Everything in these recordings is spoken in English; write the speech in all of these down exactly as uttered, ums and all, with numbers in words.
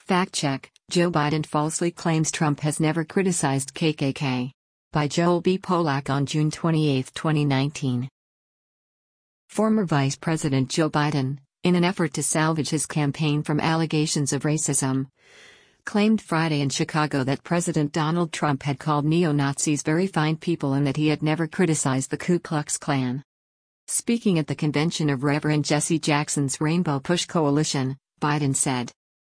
Fact check: Joe Biden falsely claims Trump has never criticized K K K. By Joel B. Polak on June twenty-eighth, twenty nineteen. Former Vice President Joe Biden, in an effort to salvage his campaign from allegations of racism, claimed Friday in Chicago that President Donald Trump had called neo-Nazis very fine people and that he had never criticized the Ku Klux Klan. Speaking at the convention of Reverend Jesse Jackson's Rainbow Push Coalition, Biden said,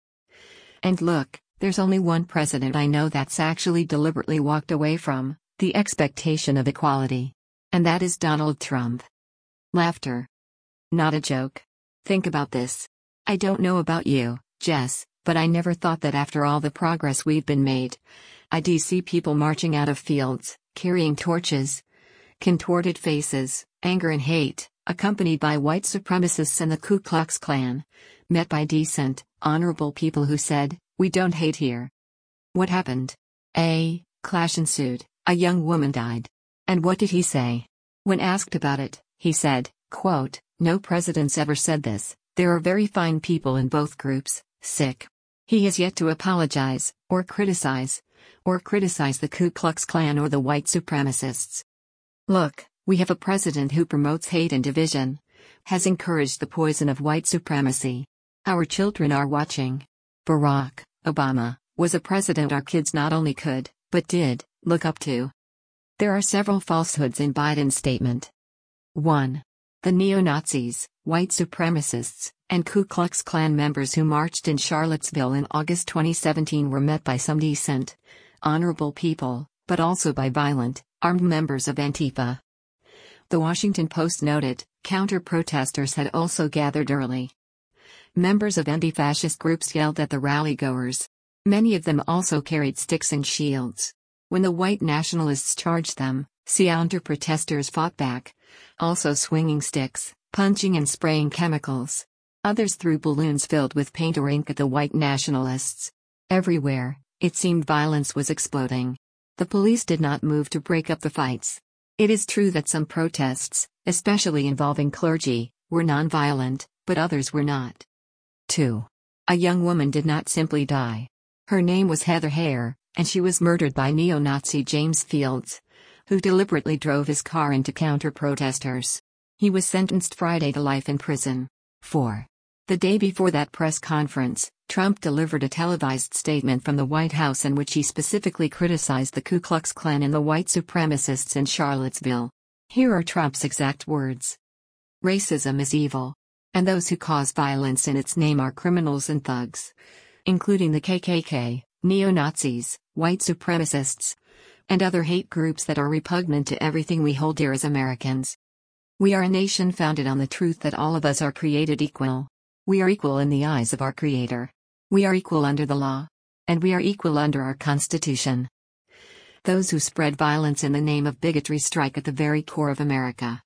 "And look, there's only one president I know that's actually deliberately walked away from the expectation of equality. And that is Donald Trump." Laughter. Not a joke. Think about this. I don't know about you, Jess, but I never thought that after all the progress we've been made, I'd see people marching out of fields, carrying torches, contorted faces, anger and hate, accompanied by white supremacists and the Ku Klux Klan, met by decent, honorable people who said, "We don't hate here." What happened? A clash ensued, a young woman died. And what did he say? When asked about it, he said, quote, "No president's ever said this, there are very fine people in both groups, sick." He has yet to apologize, or criticize, or criticize the Ku Klux Klan or the white supremacists. Look, we have a president who promotes hate and division, has encouraged the poison of white supremacy. Our children are watching. Barack Obama was a president our kids not only could, but did, look up to. There are several falsehoods in Biden's statement. one. The neo-Nazis, white supremacists, and Ku Klux Klan members who marched in Charlottesville in August twenty seventeen were met by some decent, honorable people, but also by violent, armed members of Antifa. The Washington Post noted, counter-protesters had also gathered early. Members of anti-fascist groups yelled at the rally-goers. Many of them also carried sticks and shields. When the white nationalists charged them, counter-protesters fought back, also swinging sticks, punching and spraying chemicals. Others threw balloons filled with paint or ink at the white nationalists. Everywhere, it seemed violence was exploding. The police did not move to break up the fights. It is true that some protests, especially involving clergy, were nonviolent, but others were not. two. A young woman did not simply die. Her name was Heather Heyer, and she was murdered by neo-Nazi James Fields, who deliberately drove his car into counter-protesters. He was sentenced Friday to life in prison. four. The day before that press conference, Trump delivered a televised statement from the White House in which he specifically criticized the Ku Klux Klan and the white supremacists in Charlottesville. Here are Trump's exact words. "Racism is evil. And those who cause violence in its name are criminals and thugs, including the K K K, neo-Nazis, white supremacists, and other hate groups that are repugnant to everything we hold dear as Americans. We are a nation founded on the truth that all of us are created equal. We are equal in the eyes of our Creator. We are equal under the law. And we are equal under our Constitution. Those who spread violence in the name of bigotry strike at the very core of America."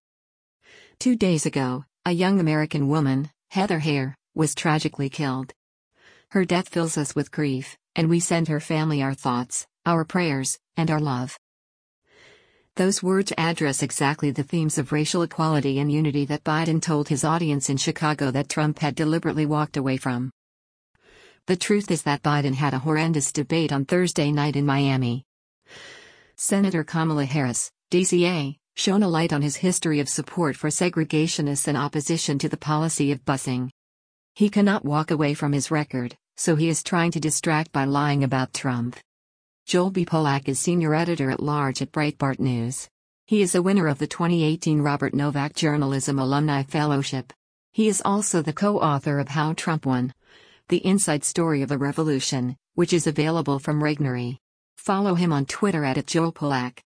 Two days ago, a young American woman, Heather Heyer, was tragically killed. Her death fills us with grief, and we send her family our thoughts, our prayers, and our love. Those words address exactly the themes of racial equality and unity that Biden told his audience in Chicago that Trump had deliberately walked away from. The truth is that Biden had a horrendous debate on Thursday night in Miami. Senator Kamala Harris, D C A, shone a light on his history of support for segregationists and opposition to the policy of busing. He cannot walk away from his record, so he is trying to distract by lying about Trump. Joel B. Polak is senior editor-at-large at Breitbart News. He is a winner of the twenty eighteen Robert Novak Journalism Alumni Fellowship. He is also the co-author of How Trump Won: The Inside Story of a Revolution, which is available from Regnery. Follow him on Twitter at Joel Polak.